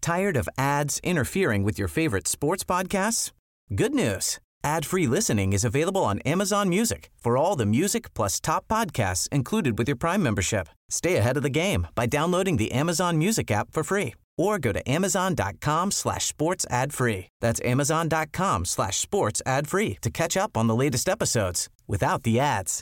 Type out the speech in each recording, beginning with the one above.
Tired of ads interfering with your favorite sports podcasts? Good news. Ad-free listening is available on Amazon Music for all the music plus top podcasts included with your Prime membership. Stay ahead of the game by downloading the Amazon Music app for free or go to amazon.com/sports ad free. That's amazon.com/sports ad free to catch up on the latest episodes without the ads.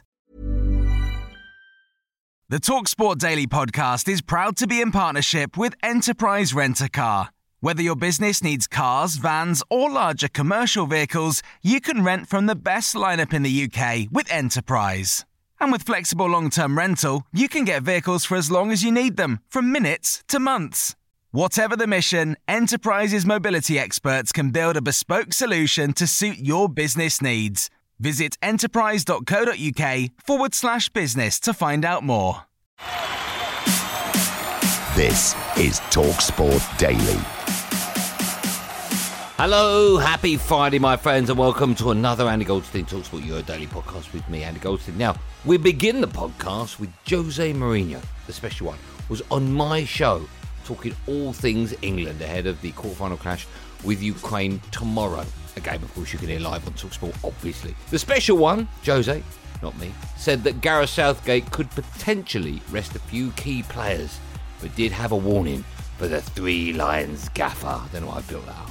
The TalkSport Daily podcast is proud to be in partnership with Enterprise Rent-A-Car. Whether your business needs cars, vans, or larger commercial vehicles, you can rent from the best lineup in the UK with Enterprise. And with flexible long-term rental, you can get vehicles for as long as you need them, from minutes to months. Whatever the mission, Enterprise's mobility experts can build a bespoke solution to suit your business needs. Visit enterprise.co.uk/business to find out more. This is TalkSport Daily. Hello, happy Friday, my friends, and welcome to another Andy Goldstein TalkSport Euro Daily podcast with me, Andy Goldstein. Now, we begin the podcast with Jose Mourinho, the special one, was on my show talking all things England ahead of the quarterfinal clash with Ukraine tomorrow. A game, of course, you can hear live on TalkSport, obviously. The special one, Jose, not me, said that Gareth Southgate could potentially rest a few key players, but did have a warning for the Three Lions gaffer. I don't know why I built that up.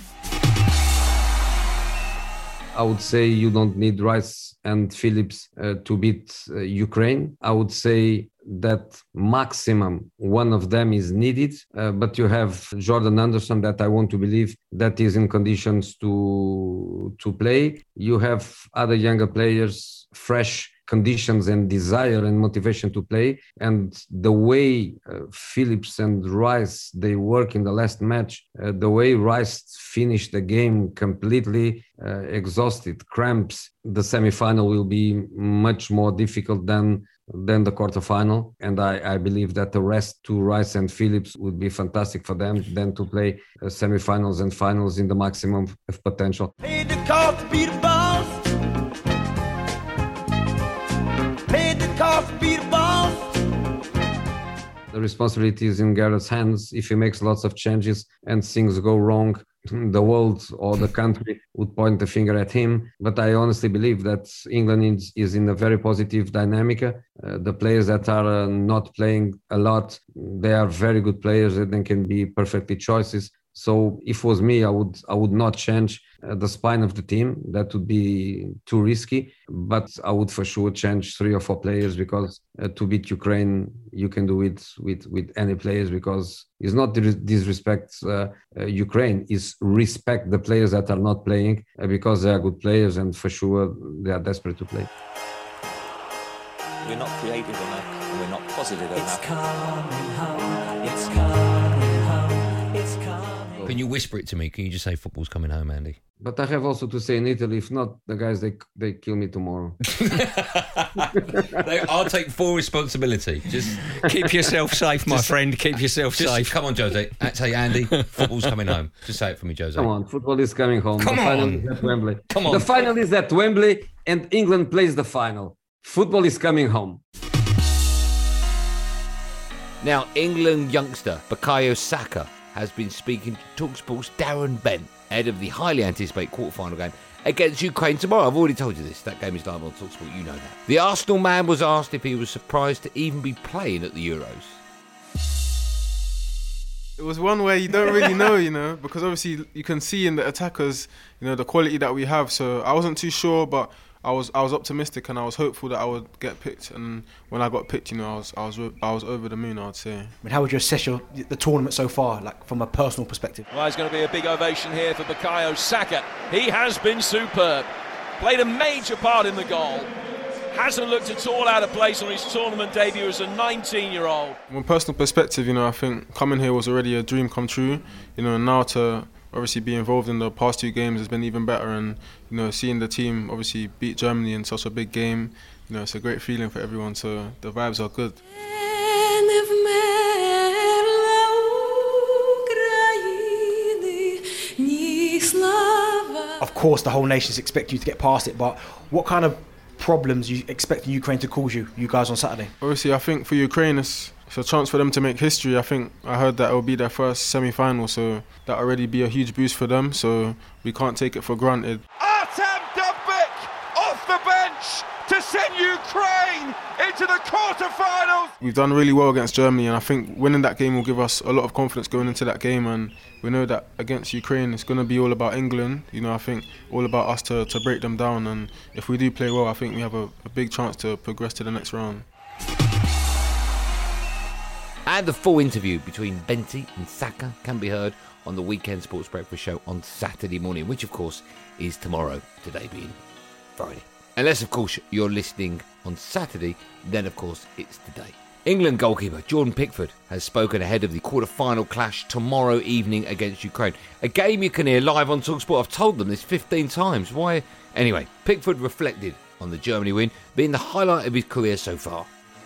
I would say you don't need Rice and Phillips to beat Ukraine. I would say that maximum one of them is needed, but you have Jordan Anderson that I want to believe that is in conditions to play. You have other younger players, fresh conditions and desire and motivation to play. And the way Phillips and Rice, they work in the last match, the way Rice finished the game completely exhausted, cramps, the semi-final will be much more difficult than the quarterfinal. And I believe that the rest to Rice and Phillips would be fantastic for them than to play semi-finals and finals in the maximum of potential. Paid the cost to be the boss. Paid the cost to be the boss. The responsibility is in Gareth's hands. If he makes lots of changes and things go wrong, the world or the country would point the finger at him. But I honestly believe that England is in a very positive dynamic. The players that are not playing a lot, they are very good players and they can be perfectly choices. So if it was me, I would not change the spine of the team. That would be too risky. But I would for sure change 3 or 4 players because to beat Ukraine, you can do it with any players because it's not disrespect Ukraine, it's respect the players that are not playing because they are good players and for sure they are desperate to play. We're not creative enough, we're not positive enough. It's coming home, it's coming home, it's coming. Can you whisper it to me? Can you just say football's coming home, Andy? But I have also to say in Italy, if not, the guys, they kill me tomorrow. I'll take full responsibility. Just keep yourself safe, my friend. Keep yourself safe. Come on, Jose. Say, Andy, football's coming home. Just say it for me, Jose. Come on, football is coming home. Come the on. final is at Wembley. Come on. The final is at Wembley and England plays the final. Football is coming home. Now, England youngster Bukayo Saka has been speaking to TalkSport's Darren Bent ahead of the highly anticipated quarterfinal game against Ukraine tomorrow. I've already told you this. That game is live on TalkSport. You know that. The Arsenal man was asked if he was surprised to even be playing at the Euros. It was one where you don't really know, because obviously you can see in the attackers, the quality that we have. So I wasn't too sure, but I was optimistic and I was hopeful that I would get picked. And when I got picked, I was over the moon, I'd say. I mean, how would you assess the tournament so far, like from a personal perspective? Well, there's going to be a big ovation here for Bukayo Saka. He has been superb. Played a major part in the goal. Hasn't looked at all out of place on his tournament debut as a 19-year-old. From a personal perspective, I think coming here was already a dream come true. And now to obviously be involved in the past 2 games has been even better, and seeing the team obviously beat Germany in such a big game, it's a great feeling for everyone, so the vibes are good. Of course the whole nation's expecting you to get past it, but what kind of problems you expecting Ukraine to cause you guys on Saturday? Obviously I think for Ukraine it's It's a chance for them to make history. I think I heard that it will be their first semi-final, so that already be a huge boost for them. So we can't take it for granted. Artem Dovbyk off the bench to send Ukraine into the quarter-finals. We've done really well against Germany, and I think winning that game will give us a lot of confidence going into that game. And we know that against Ukraine, it's going to be all about England. You know, I think all about us to break them down. And if we do play well, I think we have a big chance to progress to the next round. And the full interview between Benty and Saka can be heard on the Weekend Sports Breakfast Show on Saturday morning, which of course is tomorrow, today being Friday. Unless of course you're listening on Saturday, then of course it's today. England goalkeeper Jordan Pickford has spoken ahead of the quarter-final clash tomorrow evening against Ukraine. A game you can hear live on TalkSport. I've told them this 15 times. Why? Anyway, Pickford reflected on the Germany win being the highlight of his career so far.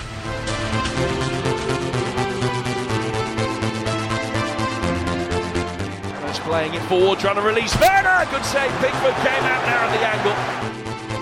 Playing it forward, trying to release Werner. Good save. Pickford came out now at the angle.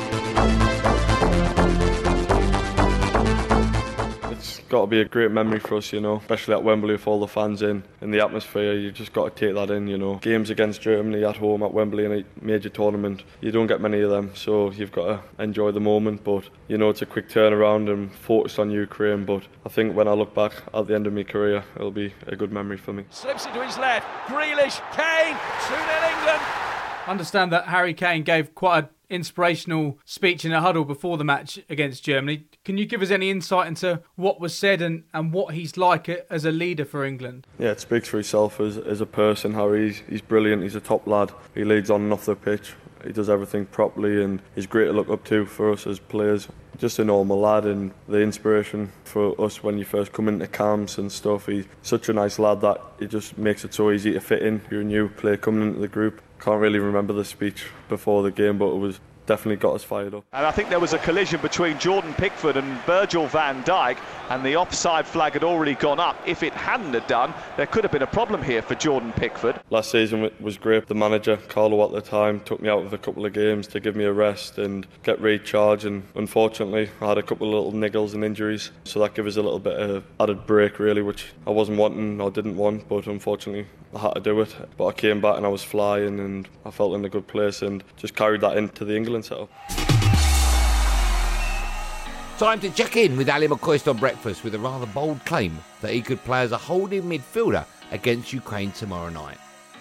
It's got to be a great memory for us, you know, especially at Wembley with all the fans in the atmosphere. You just got to take that in, you know. Games against Germany at home at Wembley in a major tournament, you don't get many of them, so you've got to enjoy the moment. But you know, it's a quick turnaround and focus on Ukraine. But I think when I look back at the end of my career, it'll be a good memory for me. Slips into his left. Grealish, Kane, 2-0 England. I understand that Harry Kane gave quite an inspirational speech in a huddle before the match against Germany. Can you give us any insight into what was said and what he's like as a leader for England? Yeah, it speaks for himself as a person. Harry, he's brilliant. He's a top lad. He leads on and off the pitch. He does everything properly, and he's great to look up to for us as players. Just a normal lad, and the inspiration for us when you first come into camps and stuff. He's such a nice lad that it just makes it so easy to fit in. You're a new player coming into the group. Can't really remember the speech before the game, but it was definitely got us fired up. And I think there was a collision between Jordan Pickford and Virgil van Dijk, and the offside flag had already gone up. If it hadn't have done, there could have been a problem here for Jordan Pickford. Last season was great. The manager, Carlo at the time, took me out of a couple of games to give me a rest and get recharged, and unfortunately I had a couple of little niggles and injuries, so that gave us a little bit of added break really, which I wasn't wanting or didn't want, but unfortunately I had to do it. But I came back and I was flying, and I felt in a good place, and just carried that into the England setup. Time to check in with Ali McCoist on breakfast with a rather bold claim that he could play as a holding midfielder against Ukraine tomorrow night.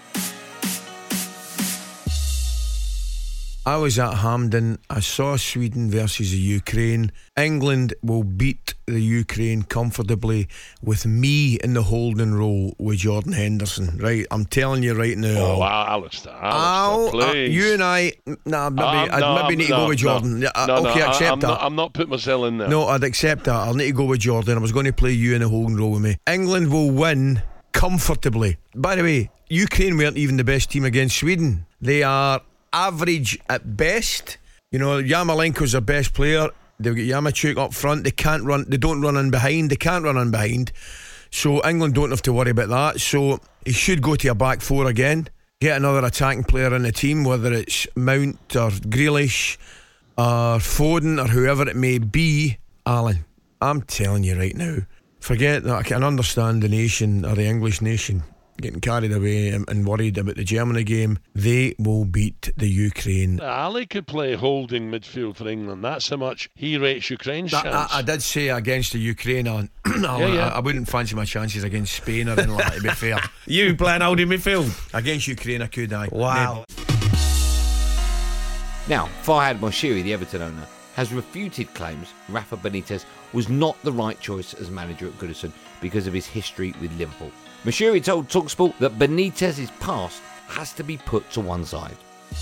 I was at Hampden. I saw Sweden versus the Ukraine. England will beat the Ukraine comfortably with me in the holding role with Jordan Henderson. Right, I'm telling you right now. Oh, Alistair, please. You and I, I'd maybe need to go with Jordan. Okay, accept that. I'm not putting myself in there. No, I'd accept that. I'll need to go with Jordan. I was going to play you in the holding role with me. England will win comfortably. By the way, Ukraine weren't even the best team against Sweden. They are average at best. You know, Yarmolenko's their best player. They've got Yaremchuk up front. They can't run. They don't run in behind. They can't run in behind. So England don't have to worry about that. So he should go to a back four again. Get another attacking player in the team, whether it's Mount or Grealish or Foden or whoever it may be. Alan, I'm telling you right now, forget that. I can understand the nation or the English nation getting carried away and worried about the Germany game. They will beat the Ukraine. Ali could play holding midfield for England. That's how much he rates Ukraine's chance. I did say against the Ukraine, Alan. I wouldn't fancy my chances against Spain or anything like that, to be fair. You playing holding midfield? Against Ukraine I could, aye. Wow. Now, Farhad Moshiri, the Everton owner, has refuted claims Rafa Benitez was not the right choice as manager at Goodison because of his history with Liverpool. Moshiri told TalkSport that Benitez's past has to be put to one side.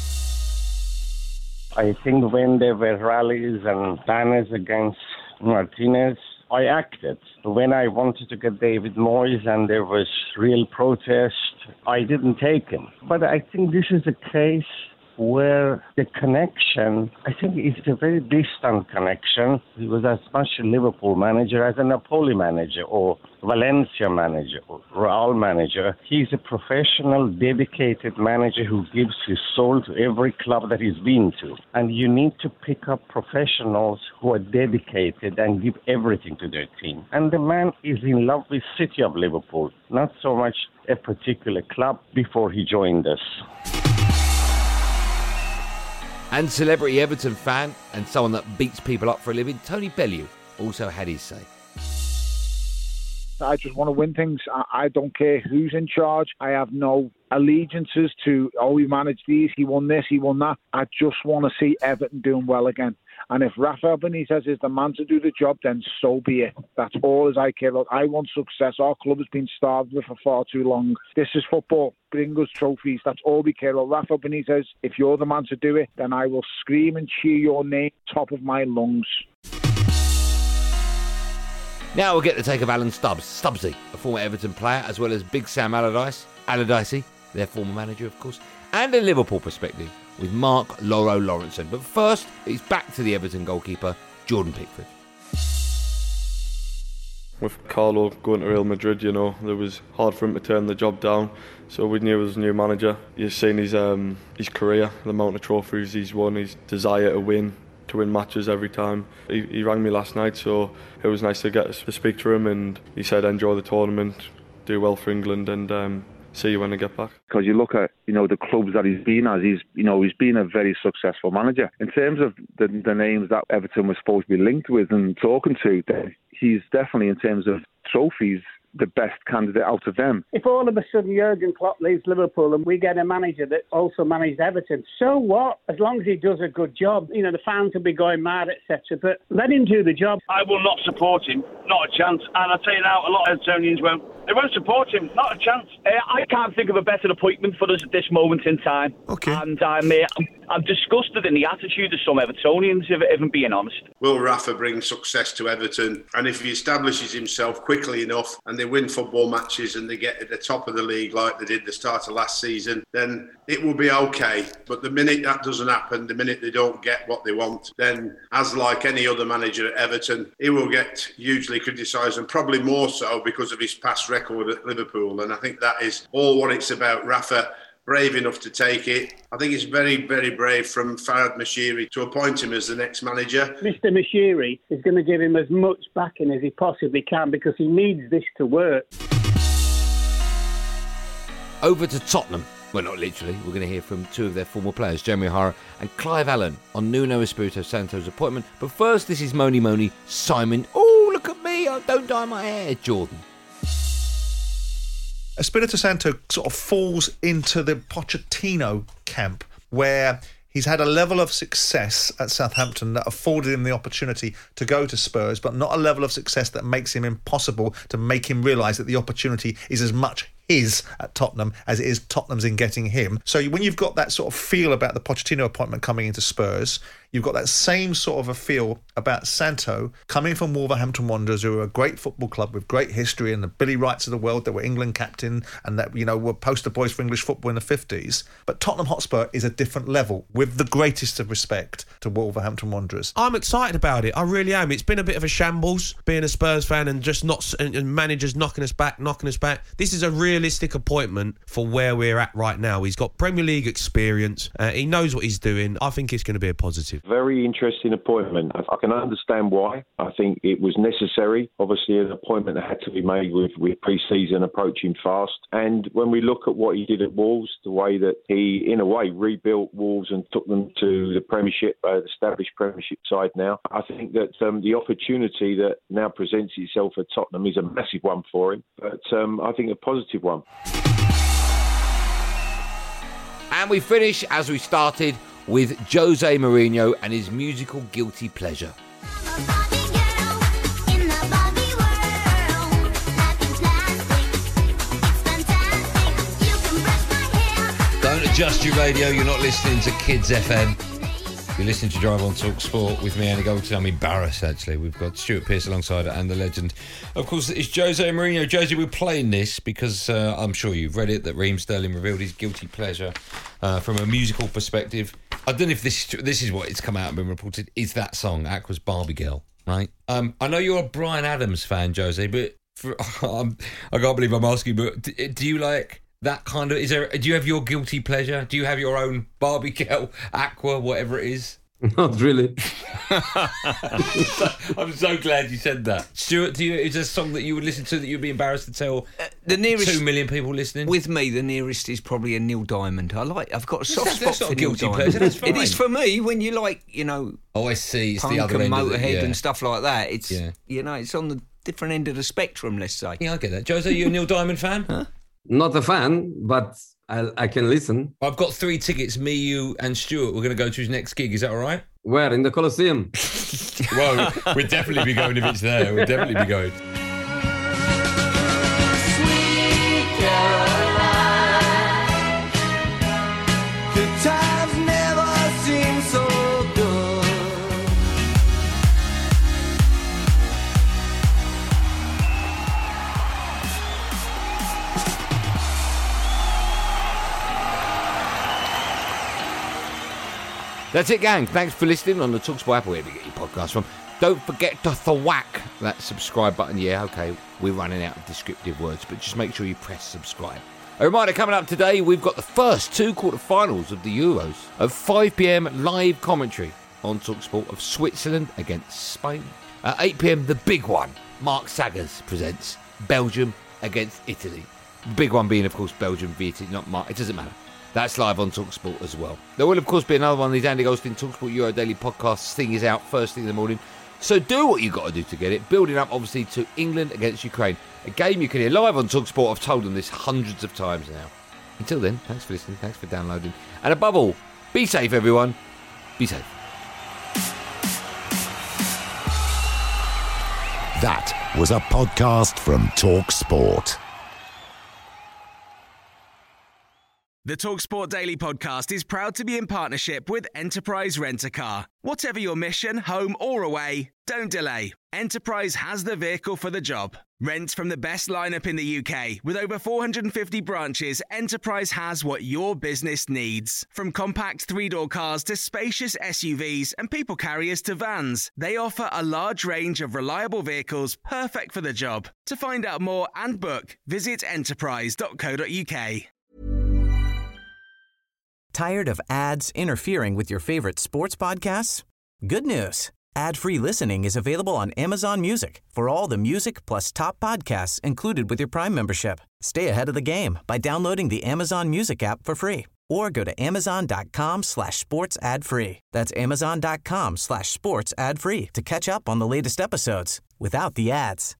I think when there were rallies and banners against Martinez, I acted. When I wanted to get David Moyes and there was real protest, I didn't take him. But I think this is a case where the connection, I think it's a very distant connection. He was as much a Liverpool manager as a Napoli manager or Valencia manager or Real manager. He's a professional, dedicated manager who gives his soul to every club that he's been to. And you need to pick up professionals who are dedicated and give everything to their team. And the man is in love with City of Liverpool, not so much a particular club before he joined us. And celebrity Everton fan and someone that beats people up for a living, Tony Bellew, also had his say. I just want to win things. I don't care who's in charge. I have no allegiances to, he managed these, he won this, he won that. I just want to see Everton doing well again. And if Rafael Benitez is the man to do the job, then so be it. That's all as I care about. I want success. Our club has been starved with for far too long. This is football. Bring us trophies. That's all we care about. Rafael Benitez, if you're the man to do it, then I will scream and cheer your name top of my lungs. Now we'll get the take of Alan Stubbsy, a former Everton player, as well as Big Sam Allardyce, their former manager, of course, and a Liverpool perspective with Mark Loro Lawrenson. But first, it's back to the Everton goalkeeper, Jordan Pickford. With Carlo going to Real Madrid, it was hard for him to turn the job down. So we knew as a new manager, you've seen his career, the amount of trophies he's won, his desire to win matches every time. He rang me last night, so it was nice to get to speak to him, and he said enjoy the tournament, do well for England, and see you when I get back. Because you look at the clubs that he's been at, he's been a very successful manager. In terms of the names that Everton was supposed to be linked with and talking to, he's definitely, in terms of trophies, the best candidate out of them. If all of a sudden Jurgen Klopp leaves Liverpool and we get a manager that also managed Everton, so what? As long as he does a good job, the fans will be going mad, etc. But let him do the job. I will not support him, not a chance. And I'll tell you now, a lot of Evertonians won't. They won't support him, not a chance. I can't think of a better appointment for us at this moment in time. Okay. And I'm disgusted in the attitude of some Evertonians, if I'm being honest. Will Rafa bring success to Everton? And if he establishes himself quickly enough and they win football matches and they get at the top of the league like they did the start of last season, then it will be okay. But the minute that doesn't happen, the minute they don't get what they want, then as like any other manager at Everton, he will get hugely criticised, and probably more so because of his past record at Liverpool. And I think that is all what it's about. Rafa, brave enough to take it. I think it's very, very brave from Farhad Moshiri to appoint him as the next manager. Mr. Moshiri is going to give him as much backing as he possibly can because he needs this to work. Over to Tottenham. Well, not literally. We're going to hear from two of their former players, Jeremy O'Hara and Clive Allen, on Nuno Espirito Santo's appointment. But first, this is Moni Simon. Oh, look at me. I don't dye my hair, Jordan. Espirito Santo sort of falls into the Pochettino camp, where he's had a level of success at Southampton that afforded him the opportunity to go to Spurs, but not a level of success that makes him impossible to make him realise that the opportunity is as much his at Tottenham as it is Tottenham's in getting him. So when you've got that sort of feel about the Pochettino appointment coming into Spurs, you've got that same sort of a feel about Santo coming from Wolverhampton Wanderers, who are a great football club with great history, and the Billy Wrights of the world that were England captain and that, were poster boys for English football in the 50s. But Tottenham Hotspur is a different level, with the greatest of respect to Wolverhampton Wanderers. I'm excited about it. I really am. It's been a bit of a shambles being a Spurs fan and just and managers knocking us back. This is a realistic appointment for where we're at right now. He's got Premier League experience. He knows what he's doing. I think it's going to be a positive. Very interesting appointment. I can understand why. I think it was necessary. Obviously, an appointment that had to be made with pre-season approaching fast. And when we look at what he did at Wolves, the way that he, in a way, rebuilt Wolves and took them to the Premiership, the established Premiership side now, I think that the opportunity that now presents itself at Tottenham is a massive one for him. But I think a positive one. And we finish, as we started, with Jose Mourinho and his musical guilty pleasure. Don't adjust your radio, you're not listening to Kids FM. You're listening to Drive on Talk Sport with me, Andy Goldstein. I'm embarrassed, actually. We've got Stuart Pearce alongside it and the legend. Of course, it's Jose Mourinho. Jose, we're playing this because I'm sure you've read it, that Raheem Sterling revealed his guilty pleasure from a musical perspective. I don't know if this is what it's come out and been reported, is that song, Aqua's Barbie Girl, right? I know you're a Bryan Adams fan, Jose, but I can't believe I'm asking, but do you like that kind of... do you have your guilty pleasure? Do you have your own Barbie Girl, Aqua, whatever it is? Not really. I'm so glad you said that. Stuart, is there a song that you would listen to that you'd be embarrassed to tell the nearest 2 million people listening? With me, the nearest is probably a Neil Diamond. I've got a soft spot that's not for a Neil guilty Diamond. pleasure, that's fine. It is for me when you like, Oh, I see. It's punk the other and end of Motorhead it, yeah. and stuff like that. It's it's on the different end of the spectrum, let's say. Yeah, I get that. Jose, you a Neil Diamond fan? Huh? Not a fan, but I can listen. I've got 3 tickets. Me, you, and Stuart. We're going to go to his next gig. Is that all right? Where? In the Colosseum? Well, we'll definitely be going if it's there. We'll definitely be going. Good times never seem so good. That's it, gang. Thanks for listening on the TalkSport app, wherever you get your podcast from. Don't forget to thwack that subscribe button. Yeah, okay, we're running out of descriptive words, but just make sure you press subscribe. A reminder, coming up today, we've got the first 2 quarterfinals of the Euros at 5 p.m. live commentary on TalkSport of Switzerland against Spain. At 8 p.m, the big one, Mark Saggers presents Belgium against Italy. The big one being, of course, Belgium v Italy, not Mark. It doesn't matter. That's live on TalkSport as well. There will, of course, be another one of these Andy Goldstein TalkSport Euro Daily podcasts. Thing is out first thing in the morning. So do what you've got to do to get it. Building up, obviously, to England against Ukraine. A game you can hear live on TalkSport. I've told them this hundreds of times now. Until then, thanks for listening. Thanks for downloading. And above all, be safe, everyone. Be safe. That was a podcast from TalkSport. The TalkSport Daily Podcast is proud to be in partnership with Enterprise Rent-A-Car. Whatever your mission, home or away, don't delay. Enterprise has the vehicle for the job. Rent from the best lineup in the UK. With over 450 branches, Enterprise has what your business needs. From compact 3-door cars to spacious SUVs and people carriers to vans, they offer a large range of reliable vehicles perfect for the job. To find out more and book, visit enterprise.co.uk. Tired of ads interfering with your favorite sports podcasts? Good news. Ad-free listening is available on Amazon Music for all the music plus top podcasts included with your Prime membership. Stay ahead of the game by downloading the Amazon Music app for free or go to amazon.com/sports ad free. That's amazon.com/sports ad free to catch up on the latest episodes without the ads.